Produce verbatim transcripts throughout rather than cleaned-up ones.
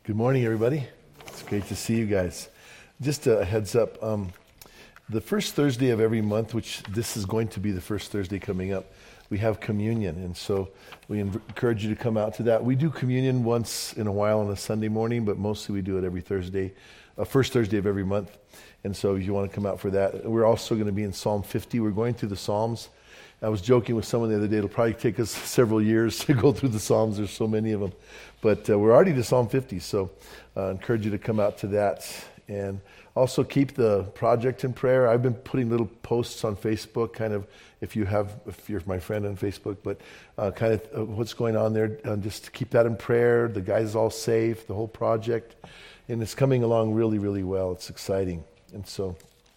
Good morning, everybody. It's great to see you guys. Just a heads up, um, the first Thursday of every month, which this is going to be the first Thursday coming up, we have communion, and so we env- encourage you to come out to that. We do communion once in a while on a Sunday morning, but mostly we do it every Thursday, uh, first Thursday of every month, and so if you want to come out for that. We're also going to be in Psalm fifty. We're going through the Psalms. I was joking with someone the other day, it'll probably take us several years to go through the Psalms. There's so many of them. But uh, we're already to Psalm fifty, so I uh, encourage you to come out to that. And also keep the project in prayer. I've been putting little posts on Facebook, kind of, if you have, if you're my friend on Facebook, but uh, kind of uh, what's going on there. Uh, just to keep that in prayer. The guy's all safe, the whole project. And it's coming along really, really well. It's exciting. And so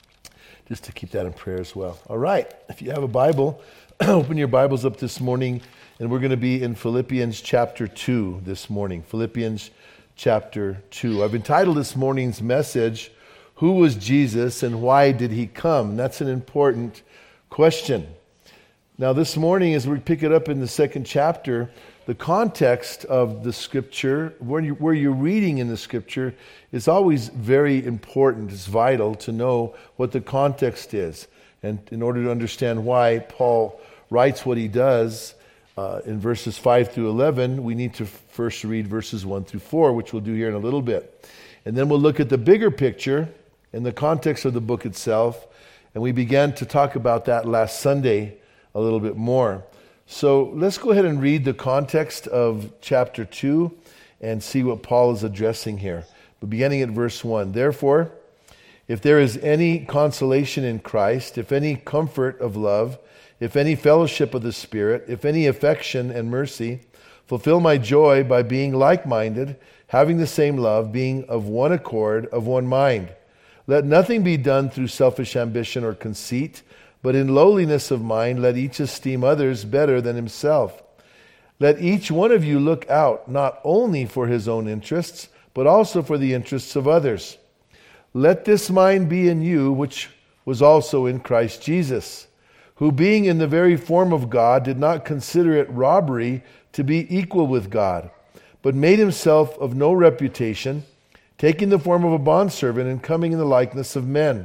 just to keep that in prayer as well. All right, if you have a Bible, open your Bibles up this morning, and we're going to be in Philippians chapter two this morning. Philippians chapter two. I've entitled this morning's message, Who was Jesus and Why Did He Come? And that's an important question. Now this morning, as we pick it up in the second chapter, the context of the scripture, where, you, where you're reading in the scripture, is always very important. It's vital to know what the context is. And in order to understand why Paul writes what he does uh, in verses five through eleven, we need to first read verses one through four, which we'll do here in a little bit. And then we'll look at the bigger picture in the context of the book itself. And we began to talk about that last Sunday a little bit more. So let's go ahead and read the context of chapter two and see what Paul is addressing here. But beginning at verse one, therefore, if there is any consolation in Christ, if any comfort of love, if any fellowship of the Spirit, if any affection and mercy, fulfill my joy by being like-minded, having the same love, being of one accord, of one mind. Let nothing be done through selfish ambition or conceit, but in lowliness of mind, let each esteem others better than himself. Let each one of you look out not only for his own interests, but also for the interests of others. Let this mind be in you, which was also in Christ Jesus, who being in the very form of God, did not consider it robbery to be equal with God, but made himself of no reputation, taking the form of a bondservant and coming in the likeness of men.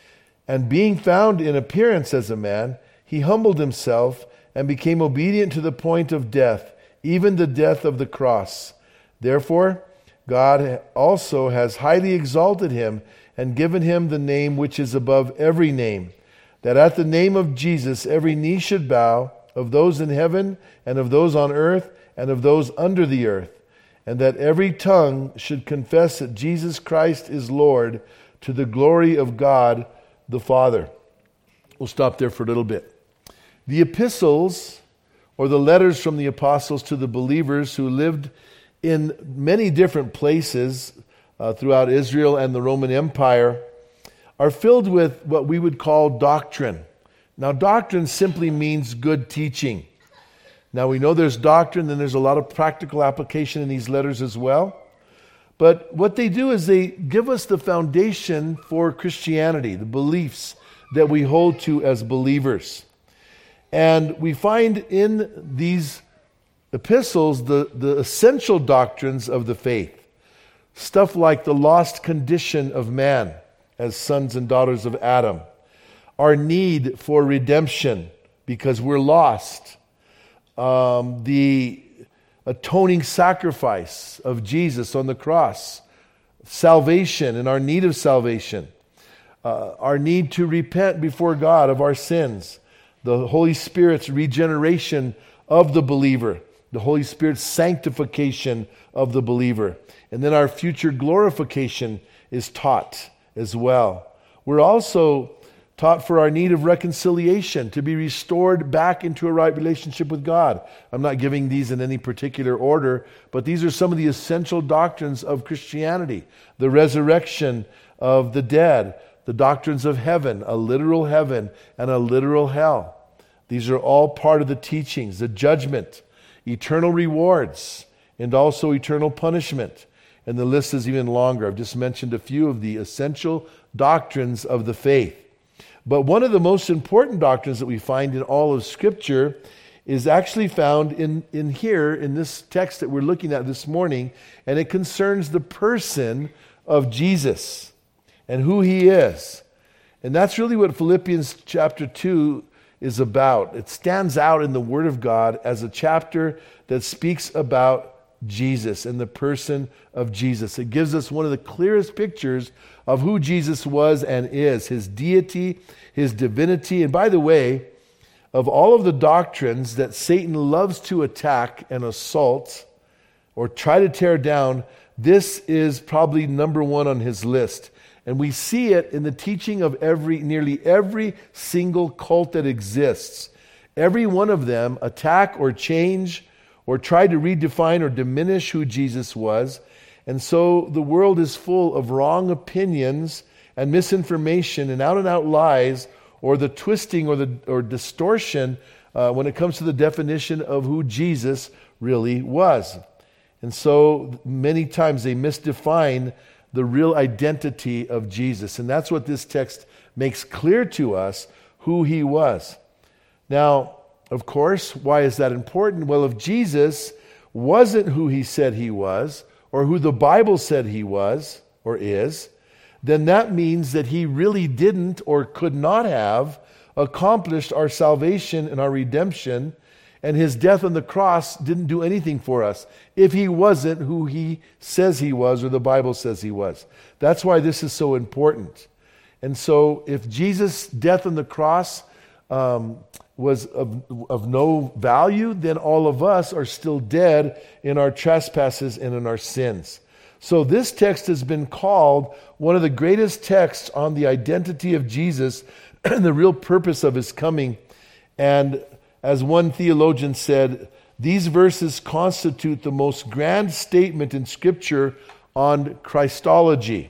And being found in appearance as a man, he humbled himself and became obedient to the point of death, even the death of the cross. Therefore, God also has highly exalted him and given him the name which is above every name, that at the name of Jesus every knee should bow, of those in heaven and of those on earth and of those under the earth, and that every tongue should confess that Jesus Christ is Lord, to the glory of God the Father. We'll stop there for a little bit. The epistles, or the letters from the apostles to the believers who lived in many different places uh, throughout Israel and the Roman Empire, are filled with what we would call doctrine. Now, doctrine simply means good teaching. Now, we know there's doctrine, and there's a lot of practical application in these letters as well. But what they do is they give us the foundation for Christianity, the beliefs that we hold to as believers. And we find in these epistles the, the essential doctrines of the faith. Stuff like the lost condition of man as sons and daughters of Adam. Our need for redemption because we're lost. Um, the atoning sacrifice of Jesus on the cross, salvation and our need of salvation, uh, our need to repent before God of our sins, the Holy Spirit's regeneration of the believer, the Holy Spirit's sanctification of the believer, and then our future glorification is taught as well. We're also taught for our need of reconciliation, to be restored back into a right relationship with God. I'm not giving these in any particular order, but these are some of the essential doctrines of Christianity. The resurrection of the dead, the doctrines of heaven, a literal heaven and a literal hell. These are all part of the teachings, the judgment, eternal rewards, and also eternal punishment. And the list is even longer. I've just mentioned a few of the essential doctrines of the faith. But one of the most important doctrines that we find in all of Scripture is actually found in, in here, in this text that we're looking at this morning, and it concerns the person of Jesus and who he is. And that's really what Philippians chapter two is about. It stands out in the Word of God as a chapter that speaks about Jesus and the person of Jesus. It gives us one of the clearest pictures of who Jesus was and is, his deity, his divinity. And by the way, of all of the doctrines that Satan loves to attack and assault or try to tear down, this is probably number one on his list. And we see it in the teaching of every, nearly every single cult that exists. Every one of them attack or change or try to redefine or diminish who Jesus was. And so the world is full of wrong opinions and misinformation and out-and-out lies, or the twisting or the or distortion uh, when it comes to the definition of who Jesus really was. And so many times they misdefine the real identity of Jesus. And that's what this text makes clear to us, who he was. Now, of course, why is that important? Well, if Jesus wasn't who he said he was, or who the Bible said he was or is, then that means that he really didn't or could not have accomplished our salvation and our redemption, and his death on the cross didn't do anything for us if he wasn't who he says he was or the Bible says he was. That's why this is so important. And so if Jesus' death on the cross um, was of, of no value, then all of us are still dead in our trespasses and in our sins. So this text has been called one of the greatest texts on the identity of Jesus and the real purpose of his coming. And as one theologian said, these verses constitute the most grand statement in Scripture on Christology.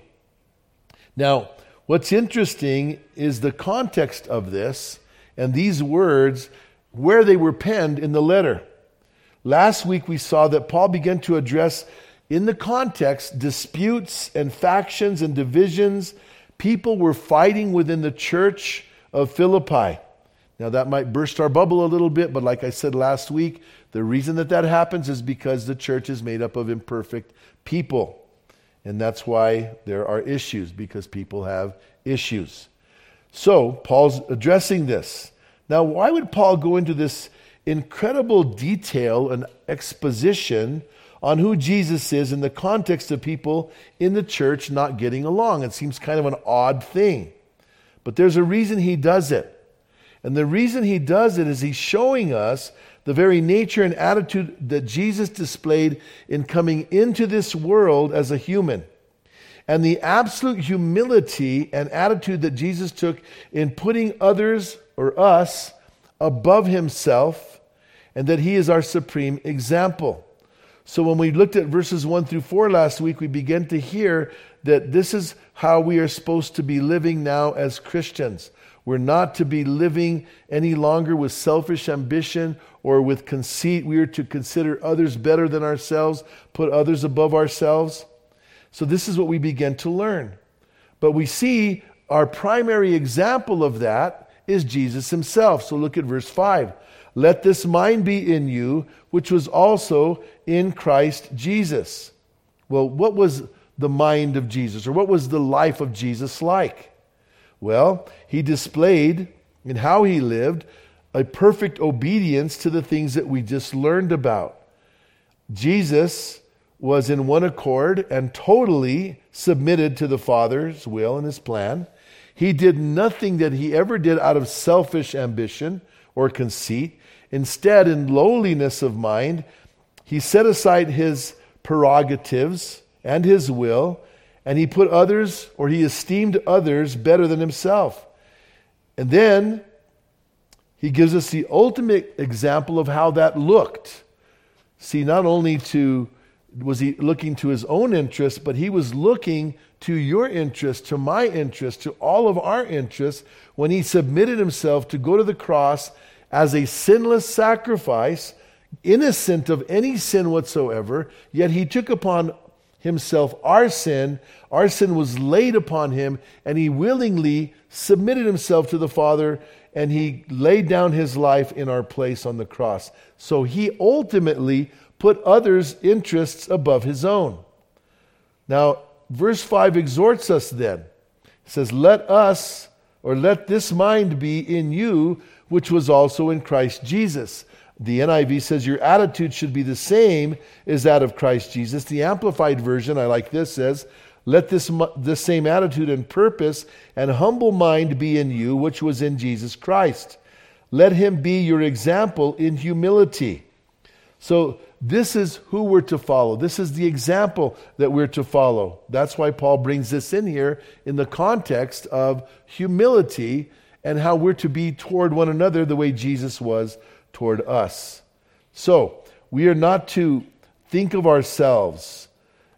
Now, what's interesting is the context of this and these words, where they were penned in the letter. Last week we saw that Paul began to address, in the context, disputes and factions and divisions. People were fighting within the church of Philippi. Now that might burst our bubble a little bit, but like I said last week, the reason that that happens is because the church is made up of imperfect people. And that's why there are issues, because people have issues. So Paul's addressing this. Now, why would Paul go into this incredible detail and exposition on who Jesus is in the context of people in the church not getting along? It seems kind of an odd thing. But there's a reason he does it. And the reason he does it is he's showing us the very nature and attitude that Jesus displayed in coming into this world as a human. And the absolute humility and attitude that Jesus took in putting others or us above himself, and that he is our supreme example. So when we looked at verses one through four last week, we began to hear that this is how we are supposed to be living now as Christians. We're not to be living any longer with selfish ambition or with conceit. We are to consider others better than ourselves, put others above ourselves. So this is what we begin to learn. But we see our primary example of that is Jesus himself. So look at verse five. Let this mind be in you, which was also in Christ Jesus. Well, what was the mind of Jesus, or what was the life of Jesus like? Well, he displayed in how he lived a perfect obedience to the things that we just learned about. Jesus was in one accord and totally submitted to the Father's will and his plan. He did nothing that he ever did out of selfish ambition or conceit. Instead, in lowliness of mind, he set aside his prerogatives and his will, and he put others, or he esteemed others better than himself. And then he gives us the ultimate example of how that looked. See, not only to was he looking to his own interest, but he was looking to your interest, to my interest, to all of our interests, when he submitted himself to go to the cross as a sinless sacrifice, innocent of any sin whatsoever, yet he took upon himself our sin. Our sin was laid upon him, and he willingly submitted himself to the Father and he laid down his life in our place on the cross. So he ultimately put others' interests above his own. Now, verse five exhorts us then. It says, let us, or let this mind be in you, which was also in Christ Jesus. The N I V says your attitude should be the same as that of Christ Jesus. The Amplified Version, I like this, says, let this, this same attitude and purpose and humble mind be in you, which was in Jesus Christ. Let him be your example in humility. So this is who we're to follow. This is the example that we're to follow. That's why Paul brings this in here in the context of humility and how we're to be toward one another the way Jesus was toward us. So we are not to think of ourselves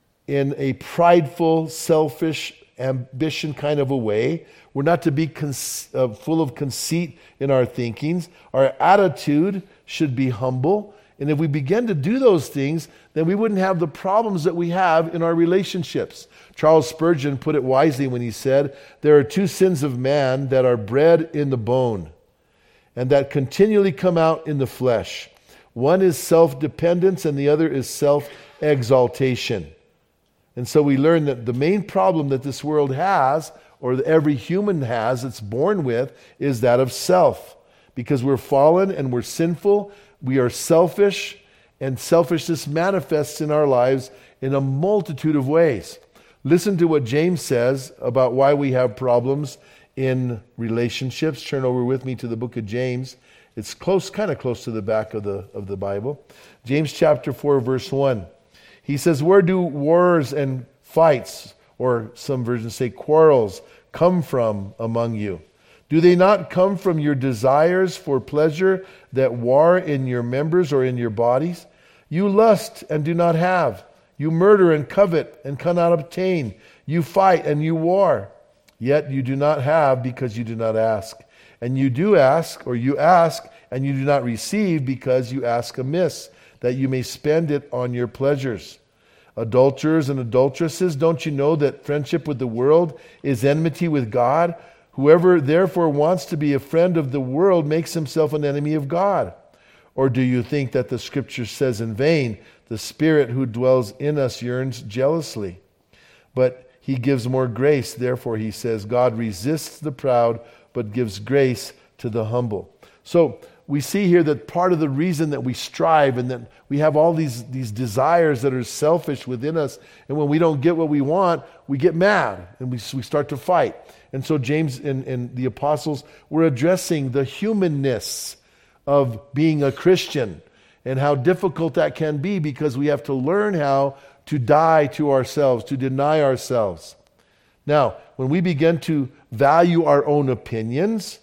in a prideful, selfish, ambition kind of a way. We're not to be con- uh, full of conceit in our thinkings. Our attitude should be humble. And if we begin to do those things, then we wouldn't have the problems that we have in our relationships. Charles Spurgeon put it wisely when he said, there are two sins of man that are bred in the bone and that continually come out in the flesh. One is self-dependence and the other is self-exaltation. And so we learn that the main problem that this world has, or that every human has, it's born with, is that of self. Because we're fallen and we're sinful, we are selfish, and selfishness manifests in our lives in a multitude of ways. Listen to what James says about why we have problems in relationships. Turn over with me to the book of James. It's close, kind of close to the back of the of the Bible. James chapter four, verse one. He says, where do wars and fights, or some versions say quarrels, come from among you? Do they not come from your desires for pleasure that war in your members or in your bodies? You lust and do not have. You murder and covet and cannot obtain. You fight and you war. Yet you do not have because you do not ask. And you do ask, or you ask, and you do not receive because you ask amiss, that you may spend it on your pleasures. Adulterers and adulteresses, don't you know that friendship with the world is enmity with God? Whoever therefore wants to be a friend of the world makes himself an enemy of God. Or do you think that the Scripture says in vain, the Spirit who dwells in us yearns jealously? But he gives more grace. Therefore, he says, God resists the proud, but gives grace to the humble. So we see here that part of the reason that we strive and that we have all these, these desires that are selfish within us, and when we don't get what we want, we get mad and we, we start to fight. And so James and, and the apostles were addressing the humanness of being a Christian and how difficult that can be, because we have to learn how to die to ourselves, to deny ourselves. Now, when we begin to value our own opinions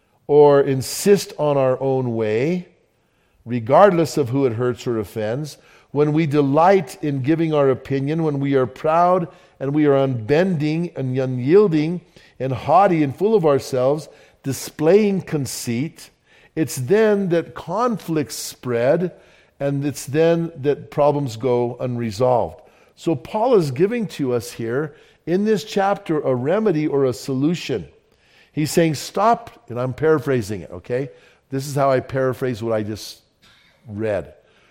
or insist on our own way, regardless of who it hurts or offends, when we delight in giving our opinion, when we are proud and we are unbending and unyielding and haughty and full of ourselves, displaying conceit, it's then that conflicts spread, and it's then that problems go unresolved. So Paul is giving to us here in this chapter a remedy or a solution. He's saying, stop, and I'm paraphrasing it, okay? This is how I paraphrase what I just read.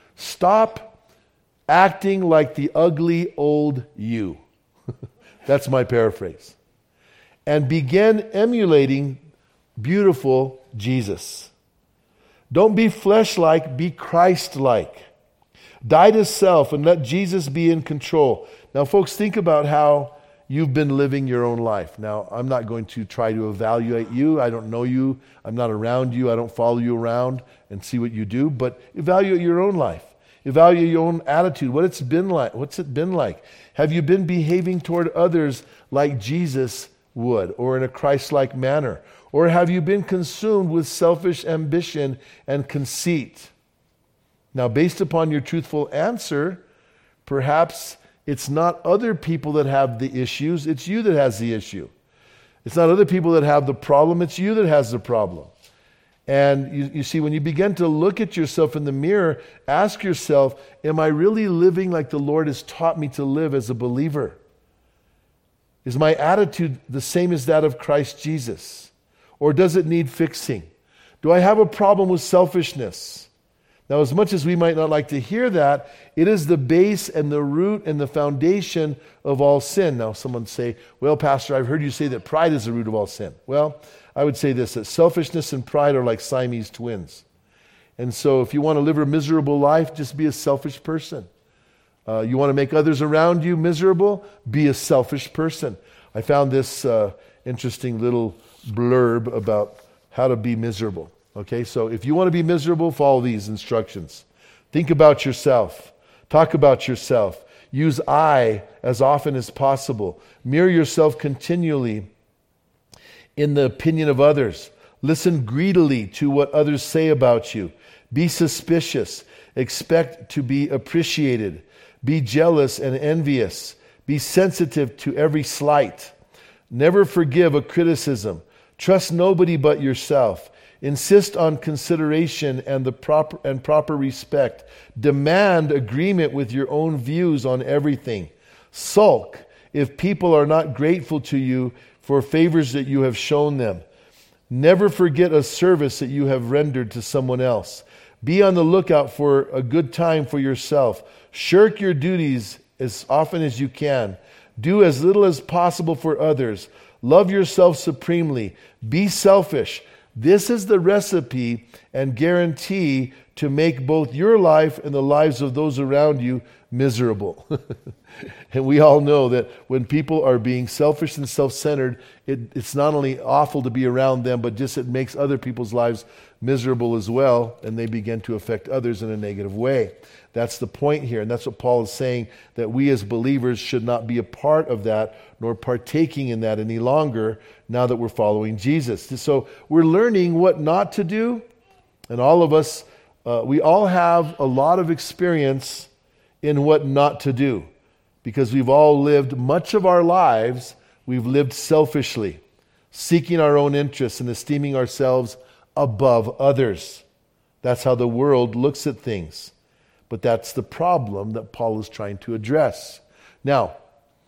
Stop acting like the ugly old you. That's my paraphrase. And begin emulating beautiful Jesus. Don't be flesh-like, be Christ-like. Die to self and let Jesus be in control. Now, folks, think about how you've been living your own life. Now, I'm not going to try to evaluate you. I don't know you. I'm not around you. I don't follow you around and see what you do. But evaluate your own life. Evaluate your own attitude. What it's been like. What's it been like? Have you been behaving toward others like Jesus would, or in a Christ-like manner? Or have you been consumed with selfish ambition and conceit? Now, based upon your truthful answer, perhaps it's not other people that have the issues, it's you that has the issue. It's not other people that have the problem, it's you that has the problem. And you, you see, when you begin to look at yourself in the mirror, ask yourself, am I really living like the Lord has taught me to live as a believer? Is my attitude the same as that of Christ Jesus? Or does it need fixing? Do I have a problem with selfishness? Now, as much as we might not like to hear that, it is the base and the root and the foundation of all sin. Now, someone say, well, Pastor, I've heard you say that pride is the root of all sin. Well, I would say this, that selfishness and pride are like Siamese twins. And so if you want to live a miserable life, just be a selfish person. Uh, you want to make others around you miserable? Be a selfish person. I found this uh, interesting little blurb about how to be miserable. Okay, so if you want to be miserable, follow these instructions. Think about yourself. Talk about yourself. Use I as often as possible. Mirror yourself continually in the opinion of others. Listen greedily to what others say about you. Be suspicious. Expect to be appreciated. Be jealous and envious. Be sensitive to every slight. Never forgive a criticism. Trust nobody but yourself. Insist on consideration and the proper and proper respect. Demand agreement with your own views on everything. Sulk if people are not grateful to you for favors that you have shown them. Never forget a service that you have rendered to someone else. Be on the lookout for a good time for yourself. Shirk your duties as often as you can. Do as little as possible for others. Love yourself supremely. Be selfish. This is the recipe and guarantee to make both your life and the lives of those around you miserable. And we all know that when people are being selfish and self-centered, it, it's not only awful to be around them, but just it makes other people's lives miserable as well, and they begin to affect others in a negative way. That's the point here, and that's what Paul is saying, that we as believers should not be a part of that, nor partaking in that any longer, now that we're following Jesus. So we're learning what not to do, and all of us, uh, we all have a lot of experience in what not to do, because we've all lived much of our lives, we've lived selfishly, seeking our own interests and esteeming ourselves above others. That's how the world looks at things. But that's the problem that Paul is trying to address. Now,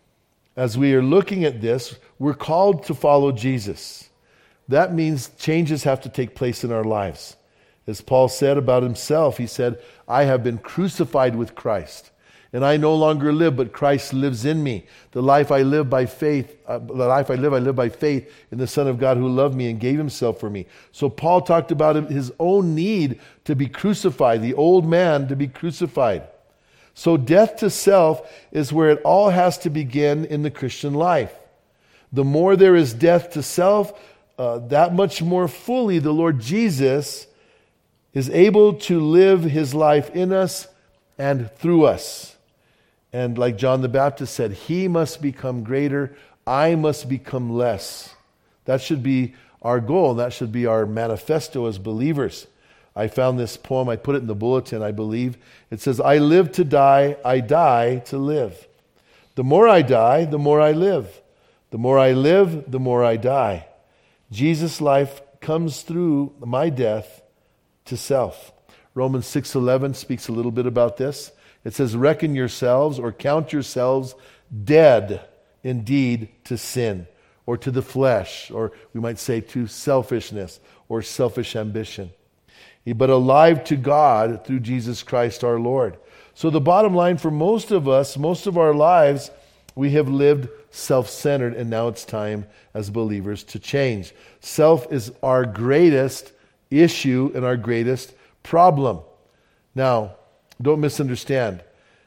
as we are looking at this, we're called to follow Jesus. That means changes have to take place in our lives. As Paul said about himself, he said, I have been crucified with Christ. And I no longer live, but Christ lives in me. The life I live by faith, uh, the life I live, I live by faith in the Son of God who loved me and gave himself for me. So Paul talked about his own need to be crucified, the old man to be crucified. So death to self is where it all has to begin in the Christian life. The more there is death to self, uh, that much more fully the Lord Jesus is able to live his life in us and through us. And like John the Baptist said, he must become greater, I must become less. That should be our goal, and that should be our manifesto as believers. I found this poem, I put it in the bulletin, I believe. It says, I live to die, I die to live. The more I die, the more I live. The more I live, the more I die. Jesus' life comes through my death to self. Romans six eleven speaks a little bit about this. It says, reckon yourselves or count yourselves dead indeed to sin, or to the flesh, or we might say to selfishness or selfish ambition, but alive to God through Jesus Christ our Lord. So the bottom line for most of us, most of our lives, we have lived self-centered, and now it's time as believers to change. Self is our greatest issue and our greatest problem. Now, don't misunderstand.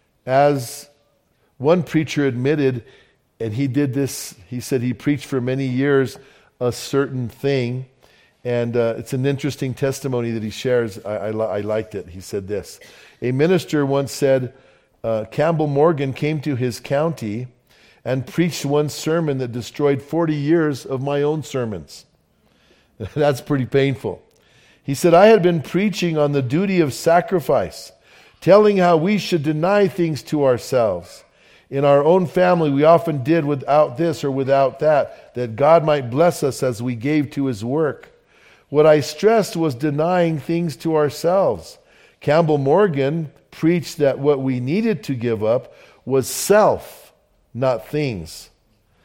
As one preacher admitted, and he did this, he said he preached for many years a certain thing, and uh, it's an interesting testimony that he shares. I, I, I liked it. He said this. A minister once said, uh, Campbell Morgan came to his county and preached one sermon that destroyed forty years of my own sermons. That's pretty painful. He said, I had been preaching on the duty of sacrifice, telling how we should deny things to ourselves. In our own family, we often did without this or without that, that God might bless us as we gave to his work. What I stressed was denying things to ourselves. Campbell Morgan preached that what we needed to give up was self, not things.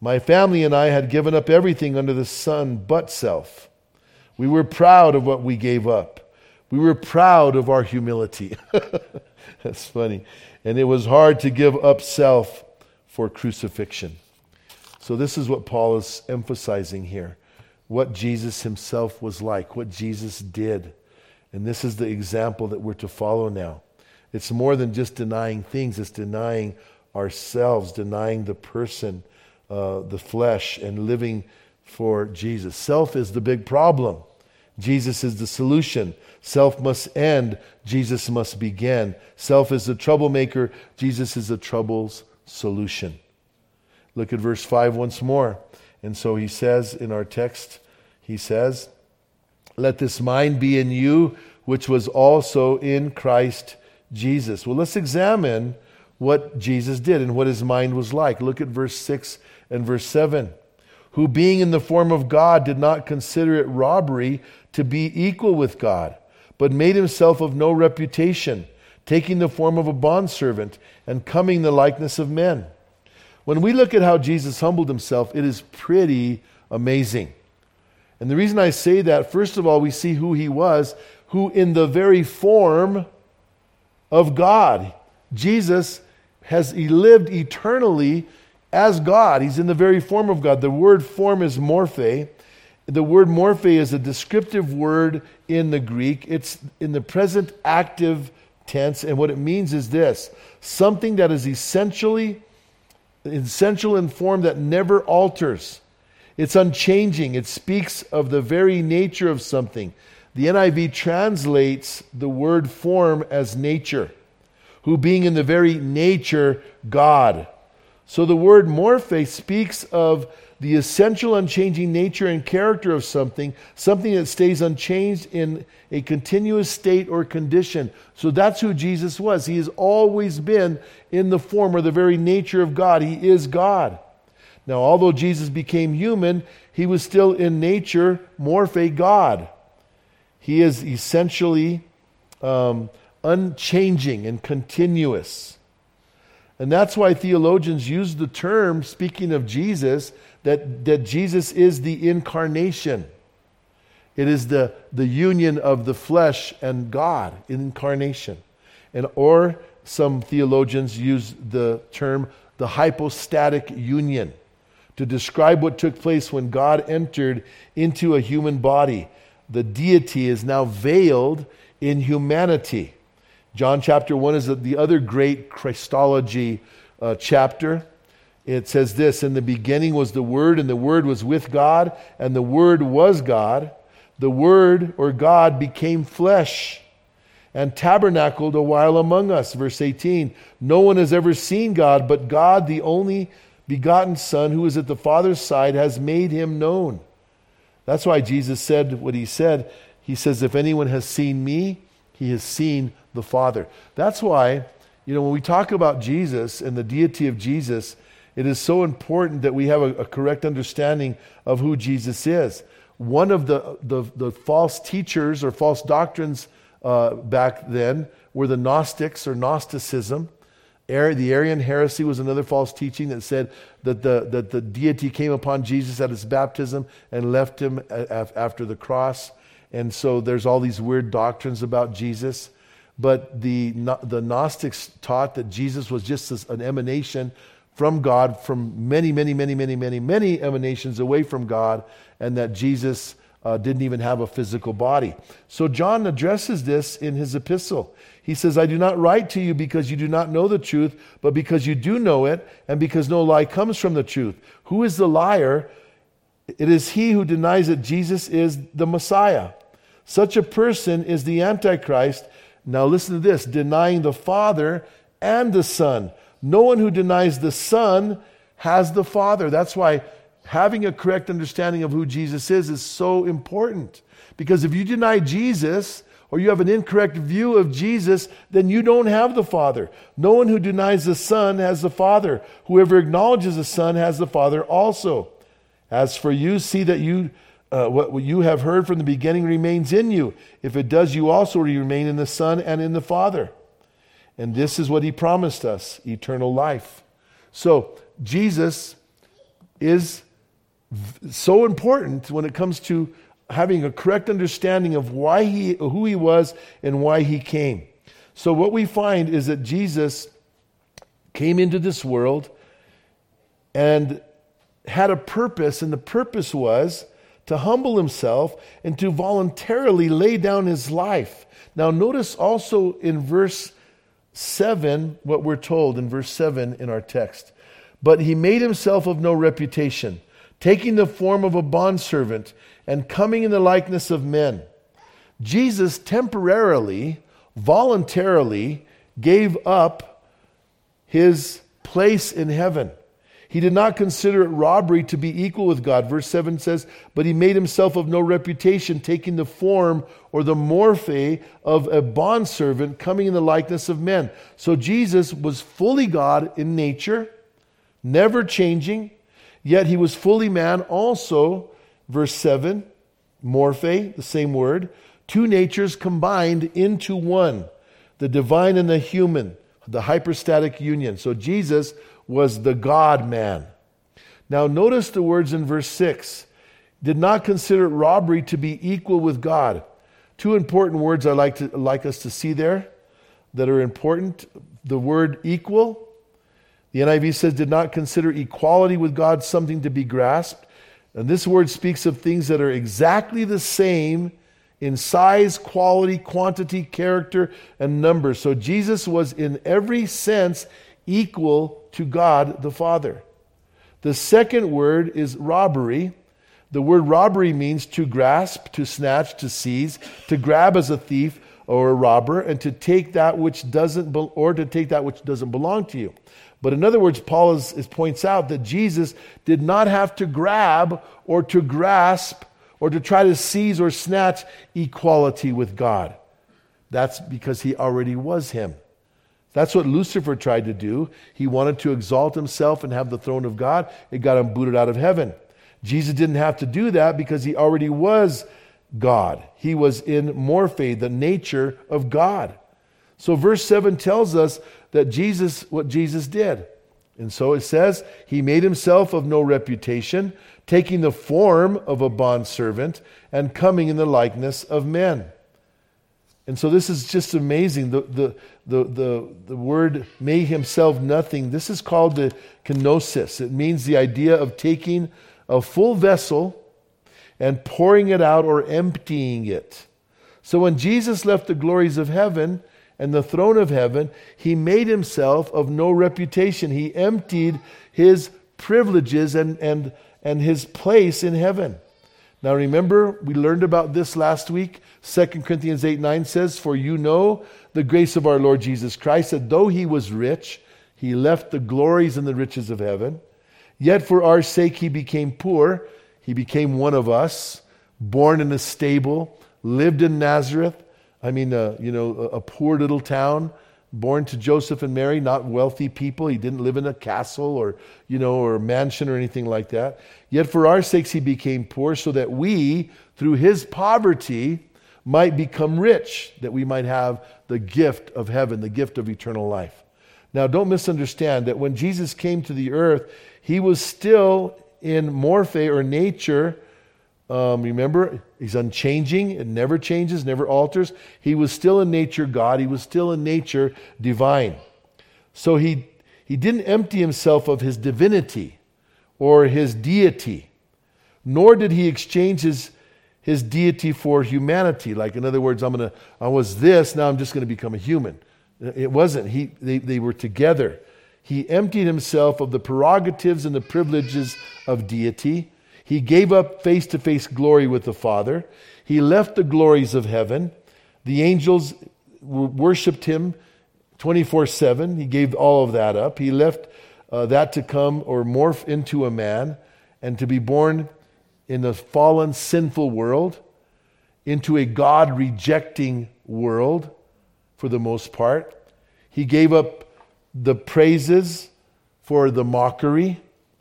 My family and I had given up everything under the sun but self. We were proud of what we gave up. We were proud of our humility. That's funny. And it was hard to give up self for crucifixion. So this is what Paul is emphasizing here. What Jesus himself was like, what Jesus did. And this is the example that we're to follow now. It's more than just denying things. It's denying ourselves, denying the person, uh, the flesh, and living for Jesus. Self is the big problem. Jesus is the solution. Self must end. Jesus must begin. Self is the troublemaker. Jesus is the trouble's solution. Look at verse five once more. And so he says in our text, he says, let this mind be in you, which was also in Christ Jesus. Well, let's examine what Jesus did and what his mind was like. Look at verse six and verse seven. Who being in the form of God did not consider it robbery to be equal with God, but made himself of no reputation, taking the form of a bondservant and coming in the likeness of men. When we look at how Jesus humbled himself, it is pretty amazing. And the reason I say that, first of all, we see who he was, who in the very form of God. Jesus has he lived eternally as God. He's in the very form of God. The word form is morphe. The word morphe is a descriptive word in the Greek. It's in the present active tense, and what it means is this: something that is essentially essential in form that never alters. It's unchanging. It speaks of the very nature of something. The N I V translates the word form as nature, who being in the very nature God. So the word morphe speaks of the essential unchanging nature and character of something, something that stays unchanged in a continuous state or condition. So that's who Jesus was. He has always been in the form or the very nature of God. He is God. Now, although Jesus became human, he was still in nature morphe God. He is essentially um, unchanging and continuous. And that's why theologians use the term, speaking of Jesus, that, that Jesus is the incarnation. It is the, the union of the flesh and God, incarnation. And or some theologians use the term the hypostatic union to describe what took place when God entered into a human body. The deity is now veiled in humanity. John chapter one is the other great Christology uh, chapter. It says this: in the beginning was the Word, and the Word was with God, and the Word was God. The Word, or God, became flesh and tabernacled a while among us. Verse eighteen, no one has ever seen God, but God, the only begotten Son, who is at the Father's side, has made him known. That's why Jesus said what he said. He says, if anyone has seen me, he has seen the Father. That's why, you know, when we talk about Jesus and the deity of Jesus, it is so important that we have a, a correct understanding of who Jesus is. One of the, the, the false teachers or false doctrines uh, back then were the Gnostics or Gnosticism. The Arian heresy was another false teaching that said that the, that the deity came upon Jesus at his baptism and left him after the cross. And so there's all these weird doctrines about Jesus. But the, the Gnostics taught that Jesus was just an emanation from God, from many, many, many, many, many, many emanations away from God, and that Jesus uh, didn't even have a physical body. So John addresses this in his epistle. He says, I do not write to you because you do not know the truth, but because you do know it, and because no lie comes from the truth. Who is the liar? It is he who denies that Jesus is the Messiah. Such a person is the Antichrist. Now listen to this: denying the Father and the Son. No one who denies the Son has the Father. That's why having a correct understanding of who Jesus is is so important. Because if you deny Jesus, or you have an incorrect view of Jesus, then you don't have the Father. No one who denies the Son has the Father. Whoever acknowledges the Son has the Father also. As for you, see that you uh, what, what you have heard from the beginning remains in you. If it does, you also remain in the Son and in the Father. And this is what he promised us, eternal life. So Jesus is v- so important when it comes to having a correct understanding of why he, who he was and why he came. So what we find is that Jesus came into this world and had a purpose, and the purpose was to humble himself and to voluntarily lay down his life. Now notice also in verse seven what we're told in verse seven in our text. But he made himself of no reputation, taking the form of a bondservant and coming in the likeness of men. Jesus temporarily, voluntarily gave up his place in heaven. He did not consider it robbery to be equal with God. Verse seven says, but he made himself of no reputation, taking the form or the morphe of a bondservant, coming in the likeness of men. So Jesus was fully God in nature, never changing, yet he was fully man also. Verse seven, morphe, the same word, two natures combined into one, the divine and the human, the hypostatic union. So Jesus was the God-man. Now notice the words in verse six. Did not consider it robbery to be equal with God. Two important words I like to like us to see there that are important. The word equal. The N I V says, did not consider equality with God something to be grasped. And this word speaks of things that are exactly the same in size, quality, quantity, character, and number. So Jesus was in every sense equal to God the Father. The second word is robbery. The word robbery means to grasp, to snatch, to seize, to grab as a thief or a robber, and to take that which doesn't be- or to take that which doesn't belong to you. But in other words, Paul is, is points out that Jesus did not have to grab or to grasp or to try to seize or snatch equality with God. That's because he already was him. That's what Lucifer tried to do. He wanted to exalt himself and have the throne of God. It got him booted out of heaven. Jesus didn't have to do that because he already was God. He was in morphe, the nature of God. So verse seven tells us that Jesus, what Jesus did. And so it says, he made himself of no reputation, taking the form of a bondservant and coming in the likeness of men. And so this is just amazing. The, the, the, the, the word made himself nothing. This is called the kenosis. It means the idea of taking a full vessel and pouring it out or emptying it. So when Jesus left the glories of heaven and the throne of heaven, he made himself of no reputation. He emptied his privileges and, and, and his place in heaven. Now remember, we learned about this last week. Second Corinthians eight nine says, for you know the grace of our Lord Jesus Christ, that though he was rich, he left the glories and the riches of heaven. Yet for our sake he became poor. He became one of us, born in a stable, lived in Nazareth. I mean, uh, you know, a, a poor little town, born to Joseph and Mary, not wealthy people. He didn't live in a castle or, you know, or a mansion or anything like that. Yet for our sakes he became poor, so that we, through his poverty, might become rich, that we might have the gift of heaven, the gift of eternal life. Now, don't misunderstand that when Jesus came to the earth, he was still in morphe or nature. Um, remember, he's unchanging. It never changes, never alters. He was still in nature God. He was still in nature divine. So he, he didn't empty himself of his divinity or his deity, nor did he exchange his his deity for humanity. Like, in other words, I'm gonna, I was this, now I'm just going to become a human. It wasn't. He, they, they were together. He emptied himself of the prerogatives and the privileges of deity. He gave up face-to-face glory with the Father. He left the glories of heaven. The angels worshipped him twenty-four seven. He gave all of that up. He left uh, that to come or morph into a man and to be born in a fallen, sinful world, into a God-rejecting world for the most part. He gave up the praises for the mockery,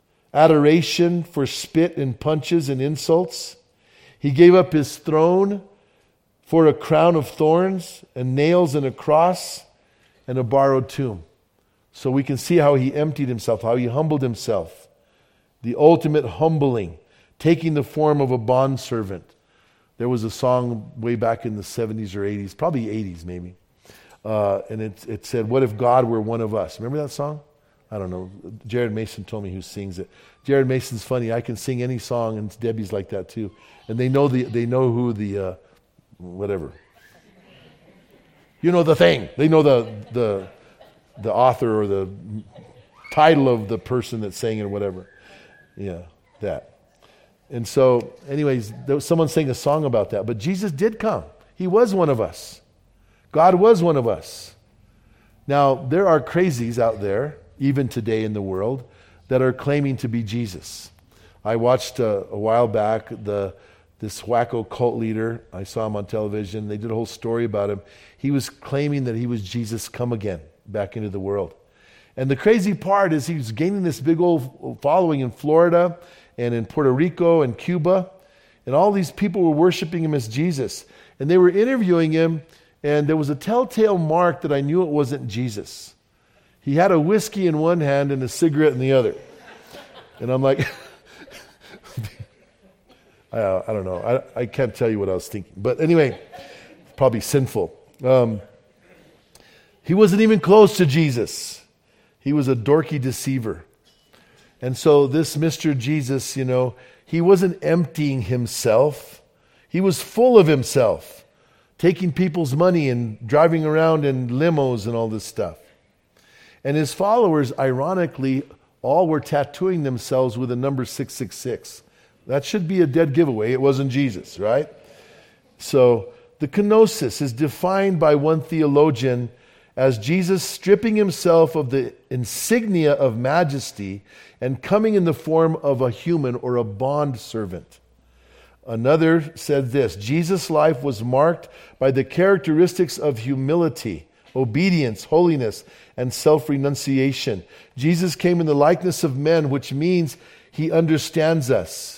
adoration for spit and punches and insults. He gave up his throne for a crown of thorns and nails and a cross and a borrowed tomb. So we can see how he emptied himself, how he humbled himself. the ultimate humbling, taking the form of a bondservant. There was a song way back in the seventies or eighties, probably eighties maybe, uh, and it, it said, "What if God were one of us?" Remember that song? I don't know. Jared Mason told me who sings it. Jared Mason's funny. I can sing any song, and Debbie's like that too. And they know the they know who the uh, whatever. You know the thing. They know the the the author or the title of the person that sang it or whatever. Yeah, that. And so, anyways, there was someone sang a song about that. But Jesus did come. He was one of us. God was one of us. Now, there are crazies out there, even today in the world, that are claiming to be Jesus. I watched uh, a while back the this wacko cult leader. I saw him on television. They did a whole story about him. He was claiming that he was Jesus come again back into the world. And the crazy part is he was gaining this big old following in Florida and in Puerto Rico and Cuba. And all these people were worshiping him as Jesus. And they were interviewing him, and there was a telltale mark that I knew it wasn't Jesus. He had a whiskey in one hand and a cigarette in the other. And I'm like, I, I don't know. I, I can't tell you what I was thinking. But anyway, probably sinful. Um, he wasn't even close to Jesus. He was a dorky deceiver. And so this Mister Jesus, you know, he wasn't emptying himself. He was full of himself, taking people's money and driving around in limos and all this stuff. And his followers, ironically, all were tattooing themselves with the number six six six. That should be a dead giveaway. It wasn't Jesus, right? So the kenosis is defined by one theologian as Jesus stripping himself of the insignia of majesty and coming in the form of a human or a bond servant. Another said this: Jesus' life was marked by the characteristics of humility, obedience, holiness, and self-renunciation. Jesus came in the likeness of men, which means he understands us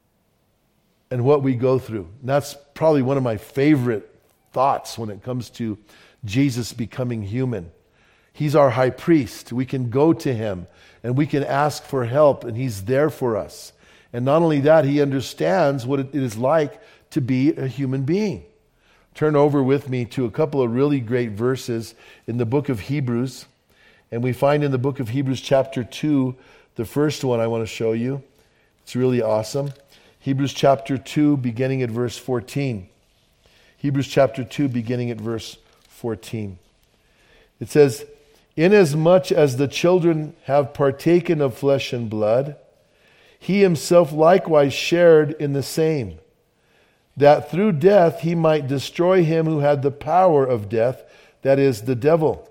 and what we go through. And that's probably one of my favorite thoughts when it comes to Jesus becoming human. He's our high priest. We can go to him and we can ask for help, and he's there for us. And not only that, he understands what it is like to be a human being. Turn over with me to a couple of really great verses in the book of Hebrews. And we find in the book of Hebrews chapter two, the first one I want to show you. It's really awesome. Hebrews chapter two, beginning at verse fourteen. Hebrews chapter two, beginning at verse fourteen. It says, "Inasmuch as the children have partaken of flesh and blood, he himself likewise shared in the same, that through death he might destroy him who had the power of death, that is, the devil."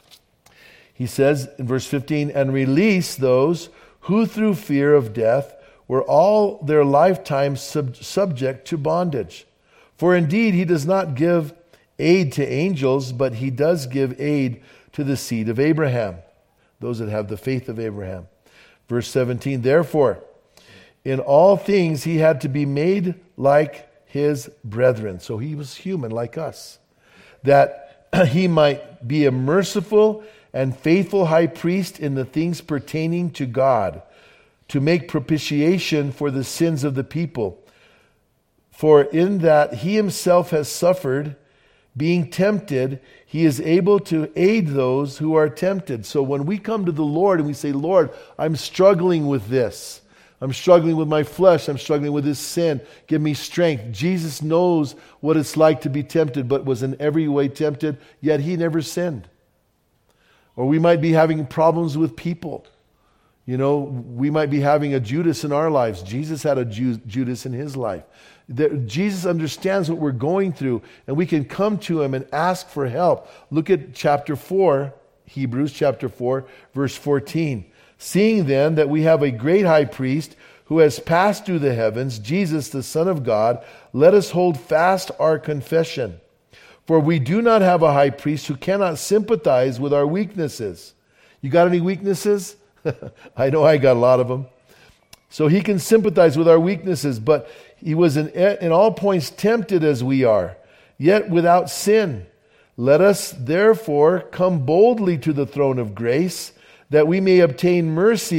He says in verse fifteen, "And release those who through fear of death were all their lifetime sub- subject to bondage. For indeed he does not give aid to angels, but he does give aid to the seed of Abraham," those that have the faith of Abraham. Verse seventeen, "Therefore, in all things he had to be made like his brethren." So he was human like us. "That he might be a merciful and faithful high priest in the things pertaining to God, to make propitiation for the sins of the people. For in that he himself has suffered, being tempted, he is able to aid those who are tempted." So when we come to the Lord and we say, "Lord, I'm struggling with this. I'm struggling with my flesh. I'm struggling with this sin. Give me strength." Jesus knows what it's like to be tempted, but was in every way tempted, yet he never sinned. Or we might be having problems with people. You know, we might be having a Judas in our lives. Jesus had a Ju- Judas in his life. There, Jesus understands what we're going through, and we can come to him and ask for help. Look at chapter four, Hebrews chapter four, verse fourteen. "Seeing then that we have a great high priest who has passed through the heavens, Jesus, the Son of God, let us hold fast our confession. For we do not have a high priest who cannot sympathize with our weaknesses." You got any weaknesses? I know I got a lot of them. "So he can sympathize with our weaknesses, but he was in, in all points tempted as we are, yet without sin. Let us therefore come boldly to the throne of grace, that we may obtain mercy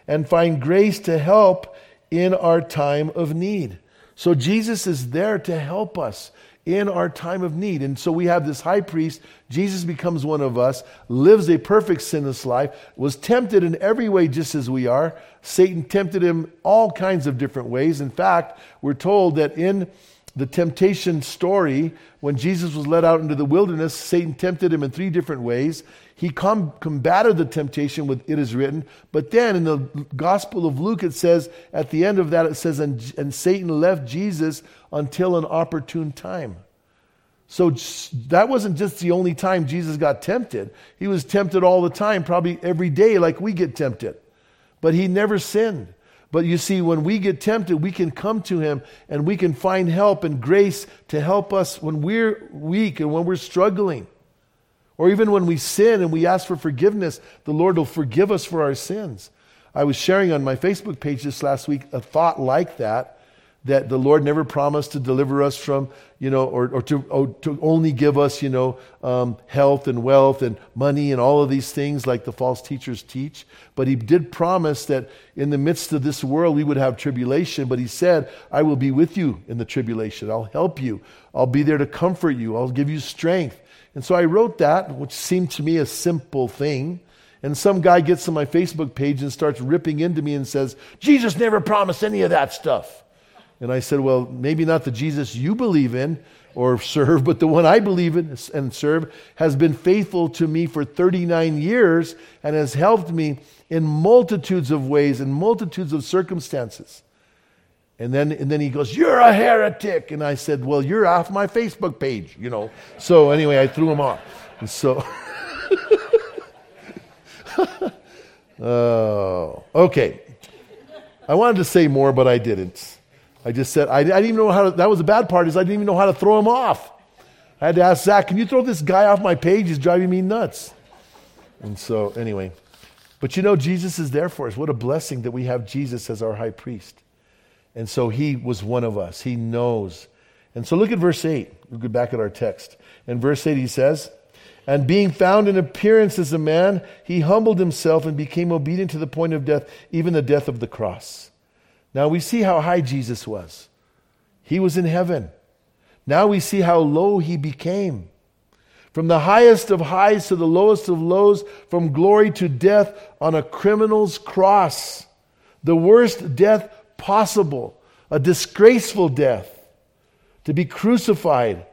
and find grace to help in our time of need. So Jesus is there to help us in our time of need. And so we have this high priest. Jesus becomes one of us, lives a perfect sinless life, was tempted in every way just as we are. Satan tempted him all kinds of different ways. In fact, we're told that in the temptation story, when Jesus was led out into the wilderness, Satan tempted him in three different ways. He com- combated the temptation with "it is written," but then in the Gospel of Luke it says, at the end of that it says, and, and Satan left Jesus until an opportune time. So that wasn't just the only time Jesus got tempted. He was tempted all the time, probably every day like we get tempted. But he never sinned. But you see, when we get tempted, we can come to him and we can find help and grace to help us when we're weak and when we're struggling. Or even when we sin and we ask for forgiveness, the Lord will forgive us for our sins. I was sharing on my Facebook page this last week a thought like that, that the Lord never promised to deliver us from, you know, or, or, to, or to only give us, you know, um, health and wealth and money and all of these things like the false teachers teach. But he did promise that in the midst of this world we would have tribulation. But he said, I will be with you in the tribulation. I'll help you. I'll be there to comfort you. I'll give you strength. And so I wrote that, which seemed to me a simple thing. And some guy gets on my Facebook page and starts ripping into me and says, Jesus never promised any of that stuff. And I said, well, maybe not the Jesus you believe in or serve, but the one I believe in and serve has been faithful to me for thirty-nine years and has helped me in multitudes of ways, in multitudes of circumstances. And then, and then he goes, you're a heretic. And I said, well, you're off my Facebook page, you know. So anyway, I threw him off. And so, oh, okay. I wanted to say more, but I didn't. I just said, I, I didn't even know how to, that was the bad part, is I didn't even know how to throw him off. I had to ask Zach, can you throw this guy off my page? He's driving me nuts. And so, anyway. But you know, Jesus is there for us. What a blessing that we have Jesus as our high priest. And so he was one of us. He knows. And so look at verse eight. We'll go back at our text. In verse eight he says, and being found in appearance as a man, he humbled himself and became obedient to the point of death, even the death of the cross. Now we see how high Jesus was. He was in heaven. Now we see how low he became. From the highest of highs to the lowest of lows, from glory to death on a criminal's cross. The worst death possible, a disgraceful death, to be crucified.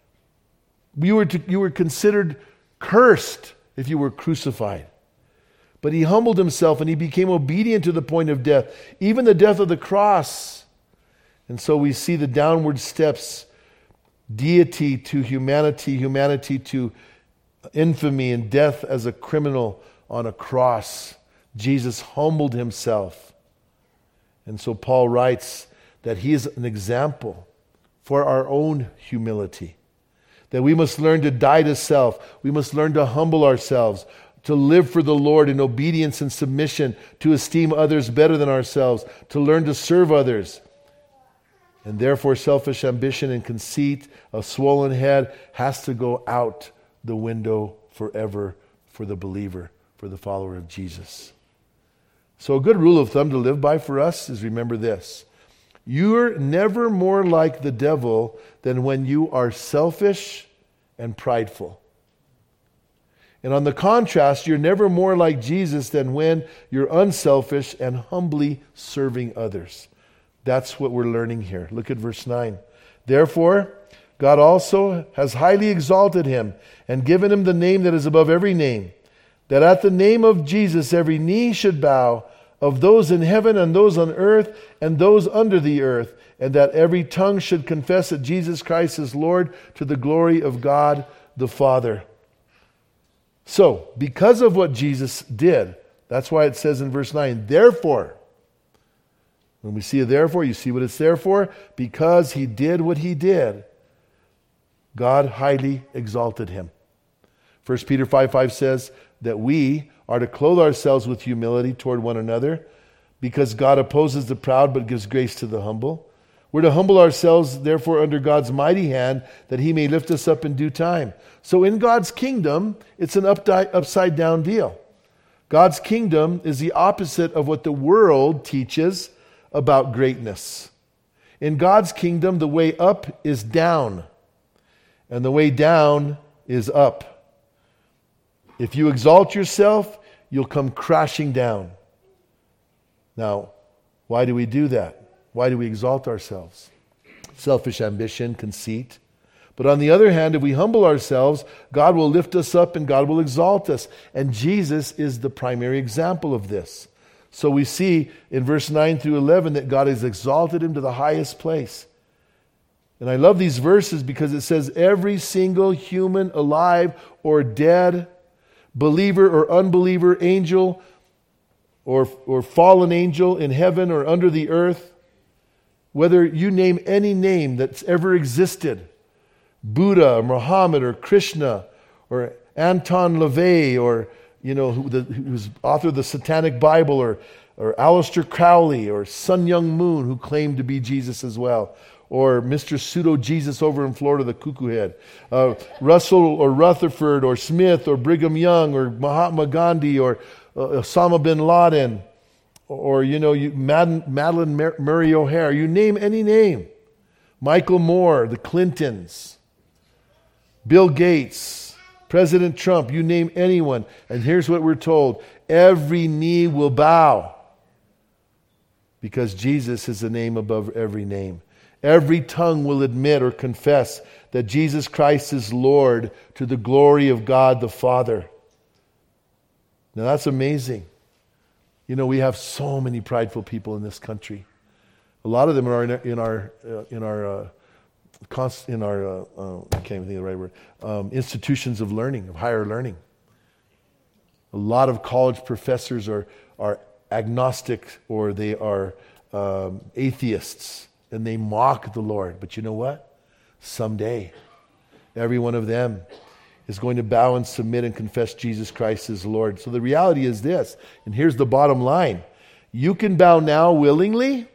You were, to, you were considered cursed if you were crucified. But he humbled himself and he became obedient to the point of death, even the death of the cross. And so we see the downward steps, deity to humanity, humanity to infamy, and death as a criminal on a cross. Jesus humbled himself. And so Paul writes that he is an example for our own humility, that we must learn to die to self. We must learn to humble ourselves, to live for the Lord in obedience and submission, to esteem others better than ourselves, to learn to serve others. And therefore selfish ambition and conceit, a swollen head, has to go out the window forever for the believer, for the follower of Jesus. So a good rule of thumb to live by for us is, remember this: you're never more like the devil than when you are selfish and prideful. And on the contrast, you're never more like Jesus than when you're unselfish and humbly serving others. That's what we're learning here. Look at verse nine. Therefore, God also has highly exalted him and given him the name that is above every name, that at the name of Jesus every knee should bow, of those in heaven and those on earth and those under the earth, and that every tongue should confess that Jesus Christ is Lord, to the glory of God the Father. So, because of what Jesus did, that's why it says in verse nine, therefore. When we see a therefore, you see what it's there for? Because he did what he did, God highly exalted him. First Peter five five says that we are to clothe ourselves with humility toward one another, because God opposes the proud but gives grace to the humble. We're to humble ourselves, therefore, under God's mighty hand, that he may lift us up in due time. So in God's kingdom, it's an upside down deal. God's kingdom is the opposite of what the world teaches about greatness. In God's kingdom, the way up is down, and the way down is up. If you exalt yourself, you'll come crashing down. Now, why do we do that? Why do we exalt ourselves? Selfish ambition, conceit. But on the other hand, if we humble ourselves, God will lift us up and God will exalt us. And Jesus is the primary example of this. So we see in verse nine through eleven that God has exalted him to the highest place. And I love these verses because it says every single human alive or dead, believer or unbeliever, angel or, or fallen angel in heaven or under the earth, whether you name any name that's ever existed, Buddha, or Muhammad, or Krishna, or Anton LaVey, or you know, who the, who's author of the Satanic Bible, or or Aleister Crowley, or Sun Young Moon, who claimed to be Jesus as well, or Mister Pseudo Jesus over in Florida, the cuckoo head, uh, Russell or Rutherford, or Smith, or Brigham Young, or Mahatma Gandhi, or uh, Osama bin Laden, or you know, you, Mad, Madeline Mar- Murray O'Hare. You name any name, Michael Moore, the Clintons, Bill Gates, President Trump, you name anyone. And here's what we're told. Every knee will bow because Jesus is the name above every name. Every tongue will admit or confess that Jesus Christ is Lord to the glory of God the Father. Now that's amazing. You know, we have so many prideful people in this country. A lot of them are in our, in our, uh, in our uh, in our, uh, uh, I can't even think of the right word, um, institutions of learning, of higher learning. A lot of college professors are, are agnostic or they are um, atheists and they mock the Lord. But you know what? Someday, every one of them is going to bow and submit and confess Jesus Christ as Lord. So the reality is this, and here's the bottom line. You can bow now willingly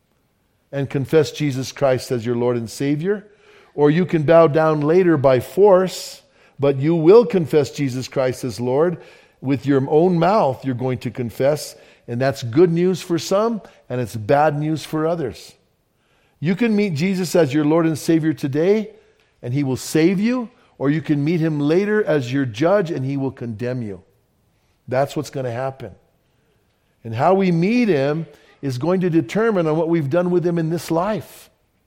and confess Jesus Christ as your Lord and Savior, or you can bow down later by force, but you will confess Jesus Christ as Lord. With your own mouth, you're going to confess, and that's good news for some, and it's bad news for others. You can meet Jesus as your Lord and Savior today, and He will save you, or you can meet Him later as your judge, and He will condemn you. That's what's going to happen. And how we meet Him is going to determine on what we've done with Him in this life.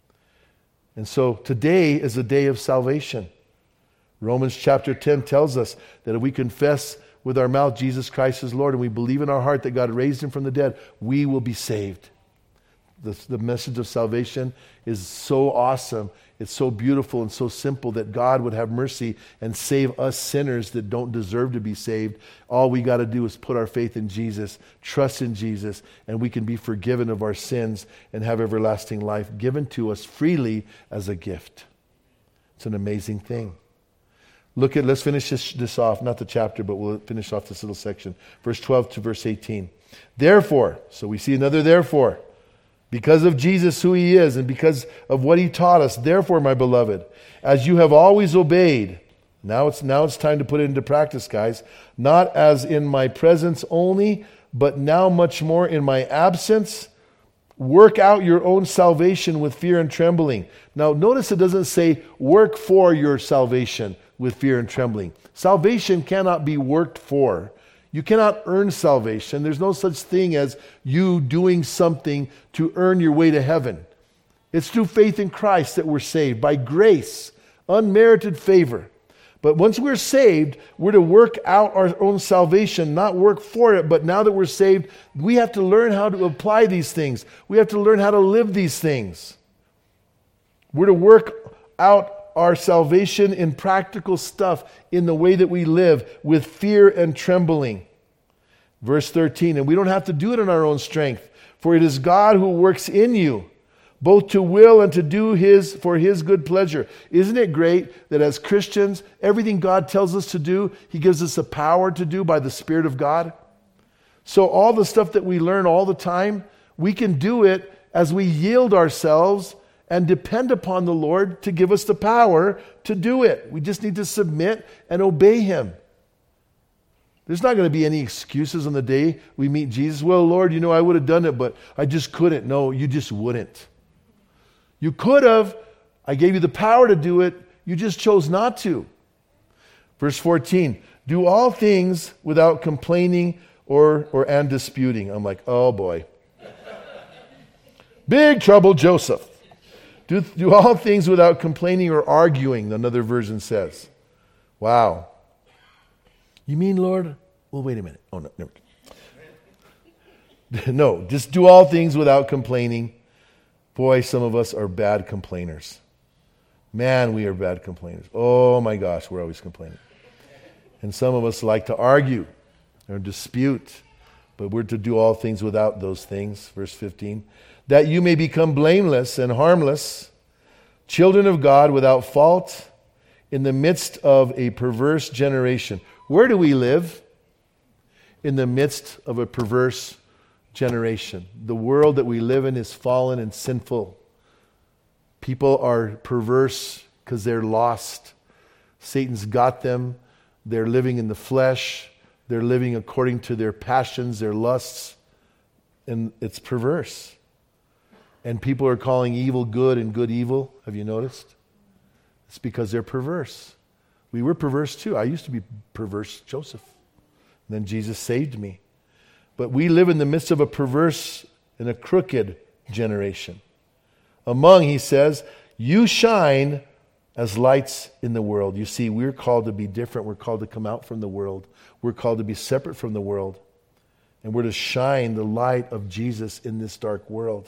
And so today is a day of salvation. Romans chapter ten tells us that if we confess with our mouth Jesus Christ is Lord and we believe in our heart that God raised Him from the dead, we will be saved. The, the message of salvation is so awesome. It's so beautiful and so simple that God would have mercy and save us sinners that don't deserve to be saved. All we got to do is put our faith in Jesus, trust in Jesus, and we can be forgiven of our sins and have everlasting life given to us freely as a gift. It's an amazing thing. Look at, let's finish this, this off, not the chapter, but we'll finish off this little section. Verse twelve to verse eighteen. Therefore, so we see another therefore. Because of Jesus, who He is, and because of what He taught us, therefore, my beloved, as you have always obeyed, now it's now it's time to put it into practice, guys, not as in my presence only, but now much more in my absence, work out your own salvation with fear and trembling. Now, notice it doesn't say work for your salvation with fear and trembling. Salvation cannot be worked for. You cannot earn salvation. There's no such thing as you doing something to earn your way to heaven. It's through faith in Christ that we're saved, by grace, unmerited favor. But once we're saved, we're to work out our own salvation, not work for it. But now that we're saved, we have to learn how to apply these things. We have to learn how to live these things. We're to work out our salvation in practical stuff in the way that we live with fear and trembling. Verse thirteen, and we don't have to do it in our own strength, for it is God who works in you, both to will and to do His for His good pleasure. Isn't it great that as Christians, everything God tells us to do, He gives us the power to do by the Spirit of God? So all the stuff that we learn all the time, we can do it as we yield ourselves and depend upon the Lord to give us the power to do it. We just need to submit and obey Him. There's not going to be any excuses on the day we meet Jesus. Well, Lord, you know, I would have done it, but I just couldn't. No, you just wouldn't. You could have. I gave you the power to do it. You just chose not to. Verse fourteen, do all things without complaining or, or and disputing. I'm like, oh boy. Big trouble, Joseph. Do, do all things without complaining or arguing, another version says. Wow. You mean, Lord? Well, wait a minute. Oh, no, never. No, just do all things without complaining. Boy, some of us are bad complainers. Man, we are bad complainers. Oh my gosh, we're always complaining. And some of us like to argue or dispute, but we're to do all things without those things. Verse fifteen, that you may become blameless and harmless, children of God without fault, in the midst of a perverse generation. Where do we live? In the midst of a perverse generation. The world that we live in is fallen and sinful. People are perverse because they're lost. Satan's got them. They're living in the flesh. They're living according to their passions, their lusts. And it's perverse. And people are calling evil good and good evil. Have you noticed? It's because they're perverse. We were perverse too. I used to be perverse, Joseph. And then Jesus saved me. But we live in the midst of a perverse and a crooked generation. Among, he says, you shine as lights in the world. You see, we're called to be different. We're called to come out from the world. We're called to be separate from the world. And we're to shine the light of Jesus in this dark world.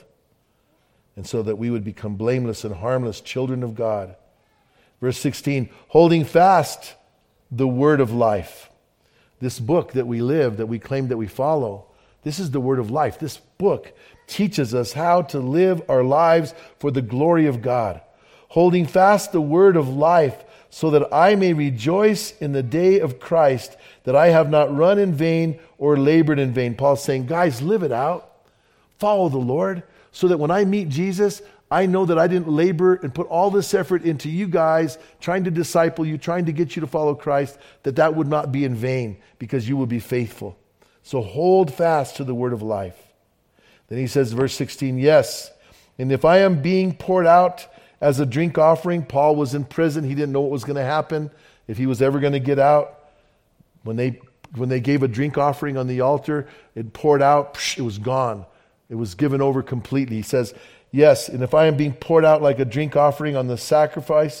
And so that we would become blameless and harmless children of God. Verse sixteen, holding fast the word of life. This book that we live, that we claim that we follow, this is the word of life. This book teaches us how to live our lives for the glory of God. Holding fast the word of life, so that I may rejoice in the day of Christ, that I have not run in vain or labored in vain. Paul's saying, guys, live it out. Follow the Lord, so that when I meet Jesus, I know that I didn't labor and put all this effort into you guys, trying to disciple you, trying to get you to follow Christ, that that would not be in vain, because you will be faithful. So hold fast to the word of life. Then he says, verse sixteen, yes, and if I am being poured out as a drink offering, Paul was in prison. He didn't know what was going to happen, if he was ever going to get out. When they when they gave a drink offering on the altar, it poured out, psh, it was gone. It was given over completely. He says, yes, and if I am being poured out like a drink offering on the sacrifice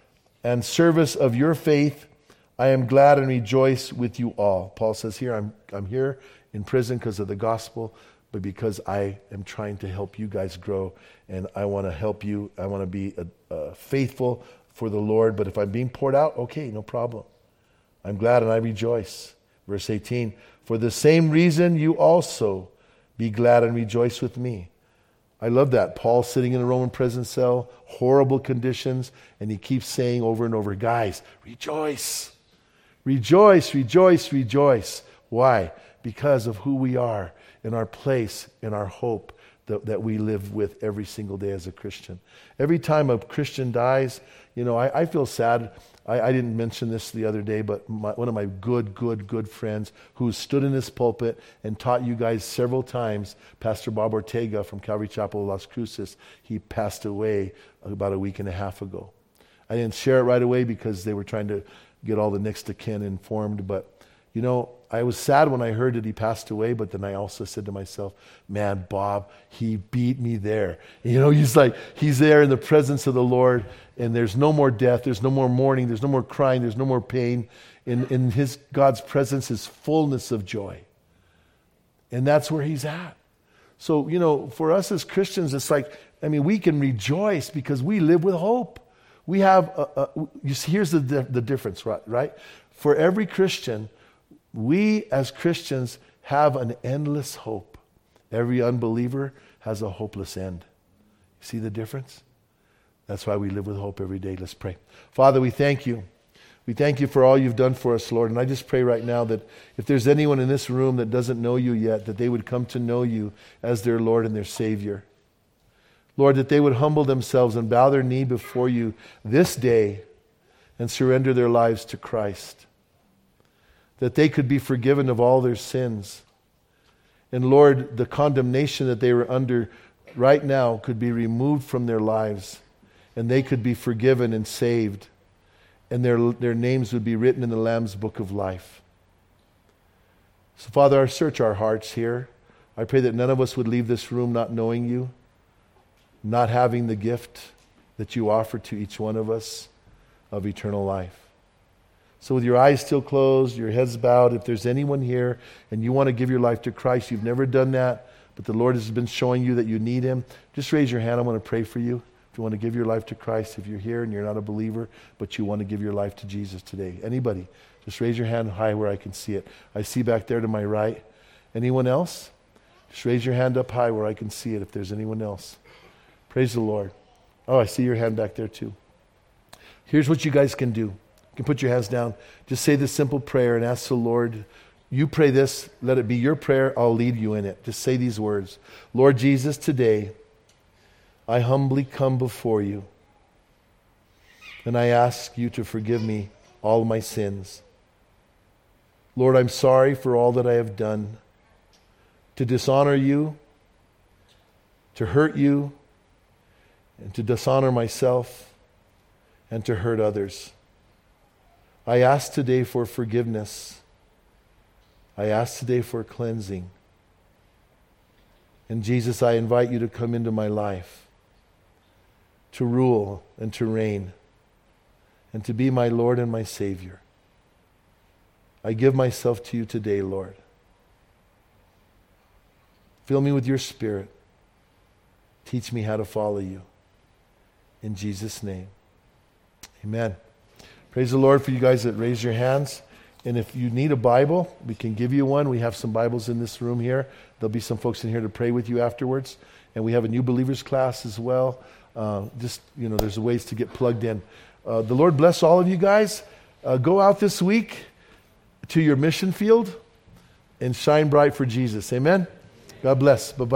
and service of your faith, I am glad and rejoice with you all. Paul says here, I'm, I'm here in prison because of the gospel, but because I am trying to help you guys grow, and I want to help you. I want to be a, a faithful for the Lord, but if I'm being poured out, okay, no problem. I'm glad and I rejoice. Verse eighteen, for the same reason you also be glad and rejoice with me. I love that. Paul sitting in a Roman prison cell, horrible conditions, and he keeps saying over and over, guys, rejoice. Rejoice, rejoice, rejoice. Why? Because of who we are and our place and our hope that, that we live with every single day as a Christian. Every time a Christian dies, you know, I, I feel sad. I, I didn't mention this the other day, but my, one of my good, good, good friends who stood in this pulpit and taught you guys several times, Pastor Bob Ortega from Calvary Chapel, Las Cruces, he passed away about a week and a half ago. I didn't share it right away because they were trying to get all the next of kin informed, but you know, I was sad when I heard that he passed away, but then I also said to myself, man, Bob, he beat me there. You know, he's like, he's there in the presence of the Lord, and there's no more death, there's no more mourning, there's no more crying, there's no more pain. In, in his God's presence is fullness of joy. And that's where he's at. So, you know, for us as Christians, it's like, I mean, we can rejoice because we live with hope. We have, a, a, you see, here's the, the difference, right, right? For every Christian, we as Christians have an endless hope. Every unbeliever has a hopeless end. You see the difference? That's why we live with hope every day. Let's pray. Father, we thank you. We thank you for all you've done for us, Lord. And I just pray right now that if there's anyone in this room that doesn't know you yet, that they would come to know you as their Lord and their Savior. Lord, that they would humble themselves and bow their knee before you this day and surrender their lives to Christ. that they could be forgiven of all their sins. And Lord, the condemnation that they were under right now could be removed from their lives, and they could be forgiven and saved, and their, their names would be written in the Lamb's Book of Life. So Father, search our hearts here. I pray that none of us would leave this room not knowing you, not having the gift that you offer to each one of us of eternal life. So with your eyes still closed, your heads bowed, if there's anyone here and you want to give your life to Christ, you've never done that, but the Lord has been showing you that you need him, just raise your hand. I want to pray for you. If you want to give your life to Christ, if you're here and you're not a believer, but you want to give your life to Jesus today. Anybody, just raise your hand high where I can see it. I see back there to my right. Anyone else? Just raise your hand up high where I can see it if there's anyone else. Praise the Lord. Oh, I see your hand back there too. Here's what you guys can do. You can put your hands down. Just say this simple prayer and ask the Lord. You pray this. Let it be your prayer. I'll lead you in it. Just say these words. Lord Jesus, today I humbly come before you, and I ask you to forgive me all my sins. Lord, I'm sorry for all that I have done to dishonor you, to hurt you, and to dishonor myself, and to hurt others. I ask today for forgiveness. I ask today for cleansing. And Jesus, I invite you to come into my life, to rule and to reign, and to be my Lord and my Savior. I give myself to you today, Lord. Fill me with your Spirit. Teach me how to follow you. In Jesus' name, amen. Praise the Lord for you guys that raise your hands. And if you need a Bible, we can give you one. We have some Bibles in this room here. There'll be some folks in here to pray with you afterwards. And we have a new believers class as well. Uh, just, you know, there's ways to get plugged in. Uh, the Lord bless all of you guys. Uh, go out this week to your mission field and shine bright for Jesus. Amen. God bless. Bye-bye.